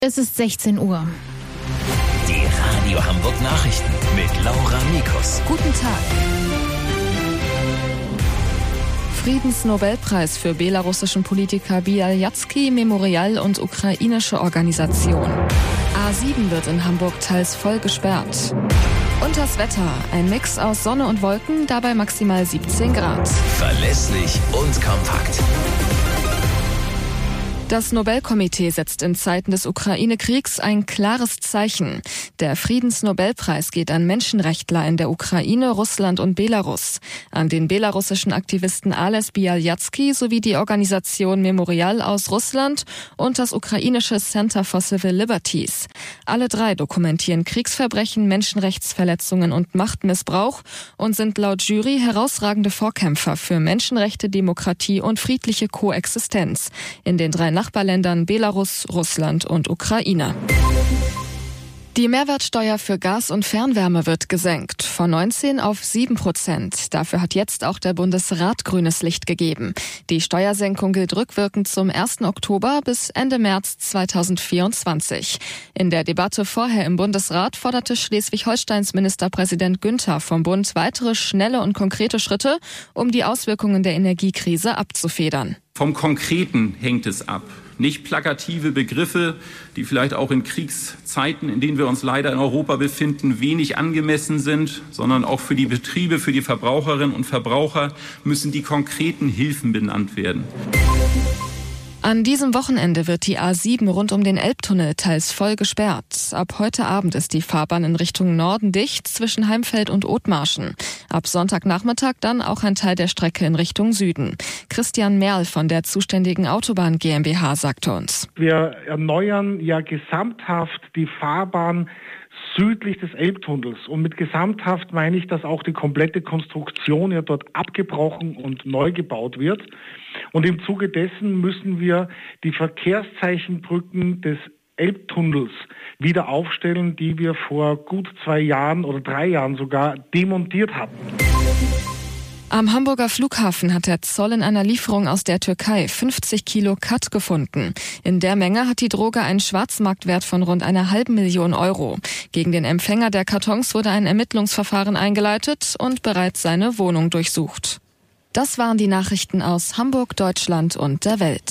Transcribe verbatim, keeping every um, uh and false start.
Es ist sechzehn Uhr. Die Radio Hamburg Nachrichten mit Laura Mikus. Guten Tag. Friedensnobelpreis für belarussischen Politiker Bialyatsky, Memorial und ukrainische Organisation. A sieben wird in Hamburg teils voll gesperrt. Und das Wetter, ein Mix aus Sonne und Wolken, dabei maximal siebzehn Grad. Verlässlich und kompakt. Das Nobelkomitee setzt in Zeiten des Ukraine-Kriegs ein klares Zeichen. Der Friedensnobelpreis geht an Menschenrechtler in der Ukraine, Russland und Belarus. An den belarussischen Aktivisten Ales Bialyatsky sowie die Organisation Memorial aus Russland und das ukrainische Center for Civil Liberties. Alle drei dokumentieren Kriegsverbrechen, Menschenrechtsverletzungen und Machtmissbrauch und sind laut Jury herausragende Vorkämpfer für Menschenrechte, Demokratie und friedliche Koexistenz in den drei Nachbarländern Belarus, Russland und Ukraine. Die Mehrwertsteuer für Gas und Fernwärme wird gesenkt, von neunzehn auf sieben Prozent. Dafür hat jetzt auch der Bundesrat grünes Licht gegeben. Die Steuersenkung gilt rückwirkend zum ersten Oktober bis Ende März zweitausendvierundzwanzig. In der Debatte vorher im Bundesrat forderte Schleswig-Holsteins Ministerpräsident Günther vom Bund weitere schnelle und konkrete Schritte, um die Auswirkungen der Energiekrise abzufedern. Vom Konkreten hängt es ab. Nicht plakative Begriffe, die vielleicht auch in Kriegszeiten, in denen wir uns leider in Europa befinden, wenig angemessen sind, sondern auch für die Betriebe, für die Verbraucherinnen und Verbraucher müssen die konkreten Hilfen benannt werden. An diesem Wochenende wird die A sieben rund um den Elbtunnel teils voll gesperrt. Ab heute Abend ist die Fahrbahn in Richtung Norden dicht zwischen Heimfeld und Othmarschen. Ab Sonntagnachmittag dann auch ein Teil der Strecke in Richtung Süden. Christian Merl von der zuständigen Autobahn GmbH sagte uns: Wir erneuern ja gesamthaft die Fahrbahn südlich des Elbtunnels. Und mit gesamthaft meine ich, dass auch die komplette Konstruktion ja dort abgebrochen und neu gebaut wird. Und im Zuge dessen müssen wir die Verkehrszeichenbrücken des Elbtunnels wieder aufstellen, die wir vor gut zwei Jahren oder drei Jahren sogar demontiert hatten. Am Hamburger Flughafen hat der Zoll in einer Lieferung aus der Türkei fünfzig Kilo Khat gefunden. In der Menge hat die Droge einen Schwarzmarktwert von rund einer halben Million Euro. Gegen den Empfänger der Kartons wurde ein Ermittlungsverfahren eingeleitet und bereits seine Wohnung durchsucht. Das waren die Nachrichten aus Hamburg, Deutschland und der Welt.